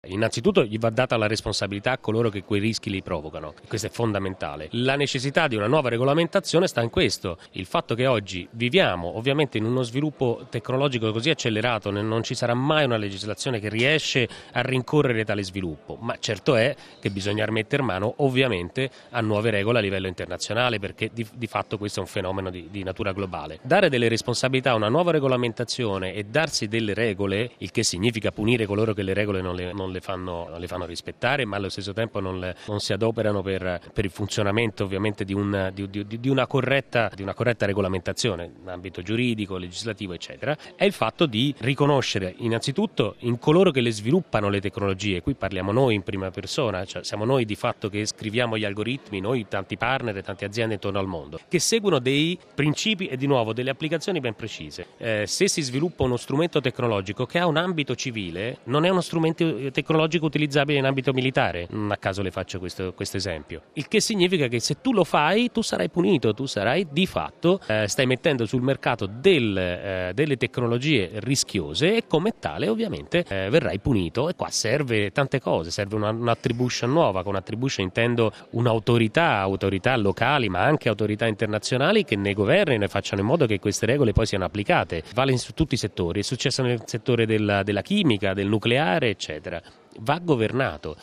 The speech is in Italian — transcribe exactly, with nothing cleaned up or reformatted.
Innanzitutto gli va data la responsabilità a coloro che quei rischi li provocano, questo è fondamentale. La necessità di una nuova regolamentazione sta in questo, il fatto che oggi viviamo ovviamente in uno sviluppo tecnologico così accelerato, non ci sarà mai una legislazione che riesce a rincorrere tale sviluppo, ma certo è che bisogna mettere mano ovviamente a nuove regole a livello internazionale, perché di, di fatto questo è un fenomeno di, di natura globale. Dare delle responsabilità a una nuova regolamentazione e darsi delle regole, il che significa punire coloro che le regole non le, non le fanno, non le fanno rispettare, ma allo stesso tempo non, le, non si adoperano per, per il funzionamento ovviamente di, un, di, di, di, una corretta, di una corretta regolamentazione in ambito giuridico, legislativo eccetera, è il fatto di riconoscere innanzitutto in coloro che le sviluppano le tecnologie, qui parliamo noi in prima persona, cioè siamo noi di fatto che scriviamo gli algoritmi, noi tanti partner e tante aziende intorno al mondo, che seguono dei principi e di nuovo delle applicazioni ben precise. Eh, se si sviluppa uno strumento tecnologico che ha un ambito civile, non è uno strumento tecnologico utilizzabile in ambito militare, non a caso le faccio questo, questo esempio, il che significa che se tu lo fai tu sarai punito, tu sarai di fatto eh, stai mettendo sul mercato del, eh, delle tecnologie rischiose e come tale ovviamente eh, verrai punito, e qua serve tante cose, serve una, un'attribution nuova, con attribution intendo un'autorità, autorità locali ma anche autorità internazionali che ne governino e facciano in modo che queste regole poi siano applicate, vale su tutti i settori, è successo nel settore della, della chimica, del nucleare eccetera, va governato.